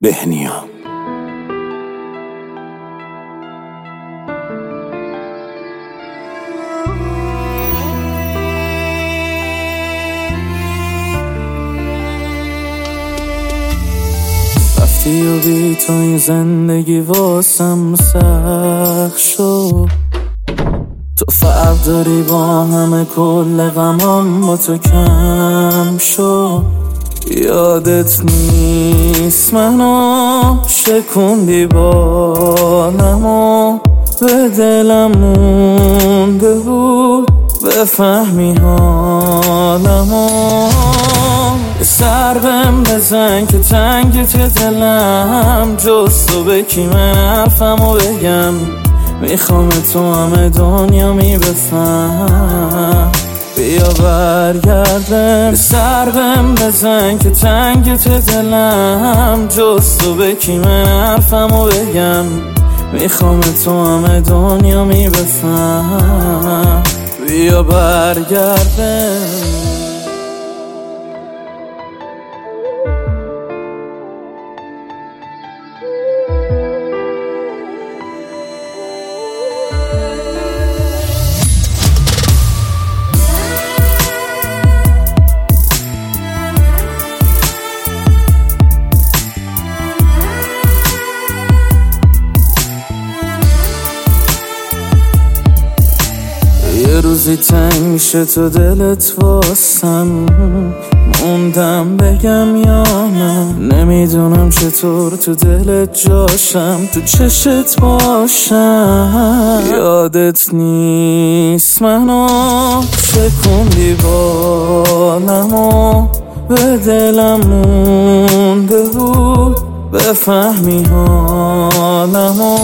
بهنیا. رفتی و بی تو این زندگی واسم سخت شد. تو فرق داری با همه، کل غمام با تو کم شد. یادت نیست منو شکوندی بالمو، به دلم مونده بود بفهمی حالمو. سر بهم بزن که تنگت دلم، جز تو به کی من حرفمو بگم؟ میخوام تو همه دنیا میبفهم، بیا برگردم. سر بهم بزن که تنگت دلم، جز تو به کی من حرفمو بگم؟ میخوام تو همه دنیا میبفهم، بیا برگردم. یه روزی تنگ میشه تو دلت واسم، موندم بگم یا نه. نمیدونم چطور تو دلت جاشم، تو چشت باشم. یادت نیست منو شکوندی بالمو، به دلم مونده بود بفهمی حالمو.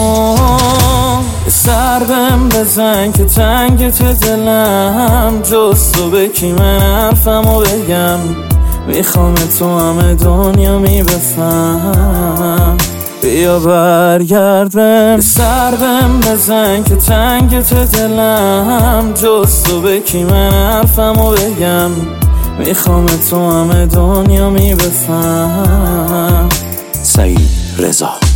سر بهم بزن که تنگت دلم، جز تو به کی من حرفمو بگم؟ میخوام تو همه دنیا میبفهم، بیا برگردم. سر بهم بزن که تنگت دلم، جز تو به کی من حرفمو بگم؟ میخوام تو همه دنیا میبفهم. سعید رضا.